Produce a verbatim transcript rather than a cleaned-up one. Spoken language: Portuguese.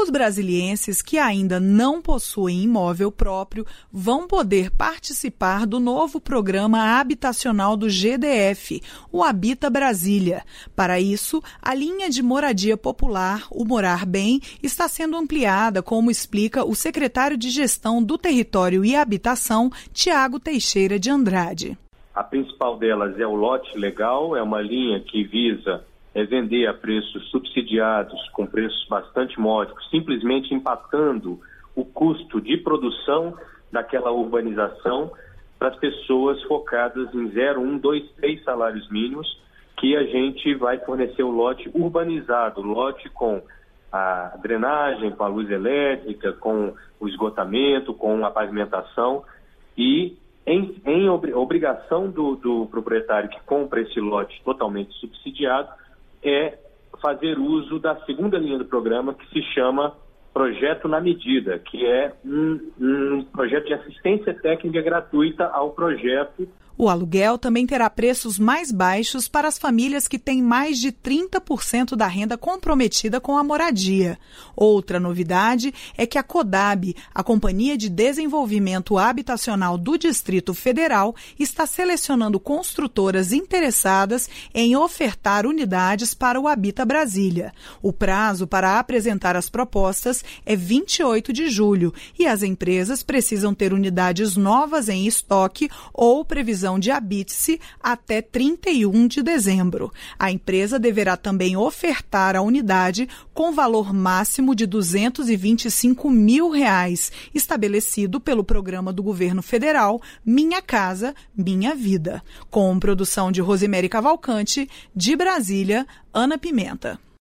Os brasilienses que ainda não possuem imóvel próprio vão poder participar do novo programa habitacional do G D F, o Habita Brasília. Para isso, a linha de moradia popular, o Morar Bem, está sendo ampliada, como explica o secretário de Gestão do Território e Habitação, Tiago Teixeira de Andrade. A principal delas é o lote legal, é uma linha que visa é vender a preços subsidiados, com preços bastante módicos, simplesmente impactando o custo de produção daquela urbanização para as pessoas focadas em zero, um, dois, três salários mínimos, que a gente vai fornecer o lote urbanizado, lote com a drenagem, com a luz elétrica, com o esgotamento, com a pavimentação e em, em obrigação do, do proprietário que compra esse lote totalmente subsidiado, é fazer uso da segunda linha do programa, que se chama Projeto na Medida, que é um, um projeto de assistência técnica gratuita ao projeto. O aluguel também terá preços mais baixos para as famílias que têm mais de trinta por cento da renda comprometida com a moradia. Outra novidade é que a CODAB, a Companhia de Desenvolvimento Habitacional do Distrito Federal, está selecionando construtoras interessadas em ofertar unidades para o Habita Brasília. O prazo para apresentar as propostas é vinte e oito de julho e as empresas precisam ter unidades novas em estoque ou previsão de habite-se até trinta e um de dezembro. A empresa deverá também ofertar a unidade com valor máximo de duzentos e vinte e cinco mil reais, estabelecido pelo programa do governo federal Minha Casa, Minha Vida. Com produção de Rosemary Cavalcante, de Brasília, Ana Pimenta.